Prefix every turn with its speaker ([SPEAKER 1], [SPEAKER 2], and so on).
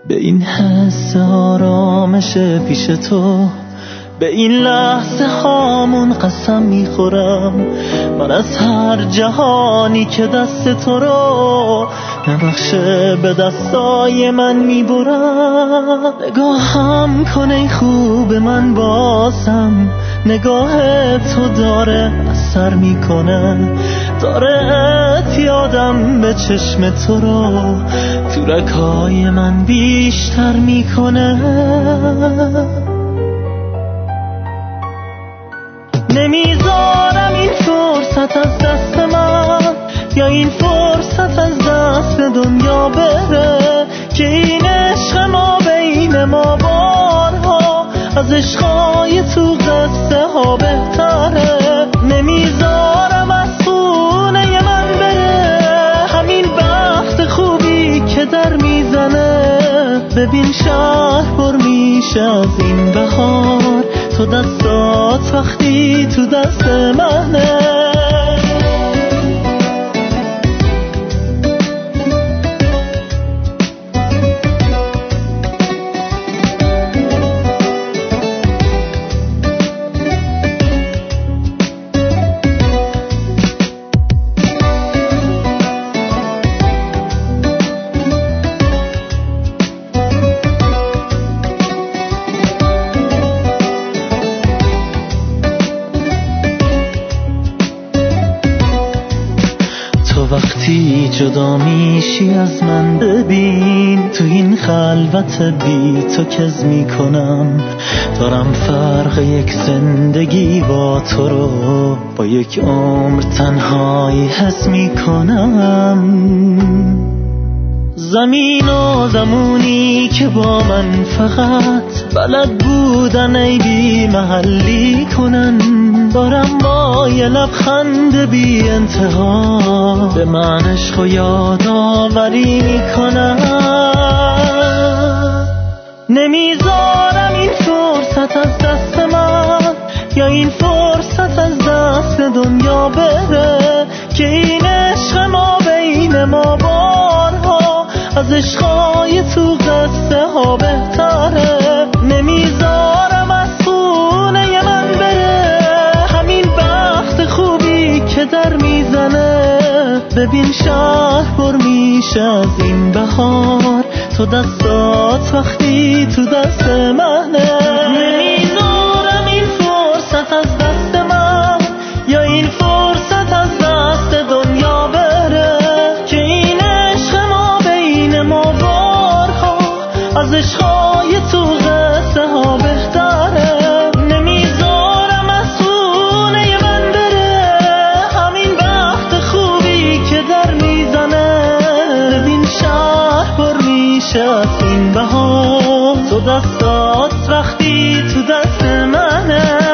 [SPEAKER 1] به این حس آرامش پیش تو، به این لحظه هامون قسم میخورم من از هر جهانی که دست تو رو نبخشه به دستای من میبرم. نگاهم کنه خوب من بازم، نگاه تو داره اثر میکنه، داره اعتیادم به چشم تو رو تو رگ‌های من بیشتر میکنه. نمیذارم این فرصت از دست من یا این فرصت از دست دنیا بره، که این عشق ما بین ما بارها از عشقای تو قصه ها بهتره. نمیذارم از خونه من بره همین بخت خوبی که در میزنه. ببین شهر پر میشه از این بهار، تو دستات وقتی تو دست منه. وقتی جدا میشی از من ببین تو این خلوت بی تو کز میکنم، دارم فرق یک زندگی با تو رو با یک عمر تنهایی حس میکنم. زمین و زمونی که با من فقط بلد بودن ای بی محلی کنن، دارم با یه لبخند بی انتها به من عشق و یادآوری میکنم. نمیذارم این فرصت از دست من یا این فرصت از دست دنیا بره، که این عشق ما بین ما بارها از عشقای تو قصه ها بهتره. نمیذارم از خونه من بره همین بخت خوبی که در میزنه. ببین شهر پر میشه از این بهار، تو دستات وقتی تو دست منه. نمیذارم این فرصت از دست من یا این فرصت از دست دنیا بره، که این عشق ما بین ما بارها از عشقای تو قصه ها بهتره. نمیذارم از خونه من بره همین بخت خوبی که در میزنه. ببین شهر پر میشه از این بهار، تو دستات وقتی تو دست منه.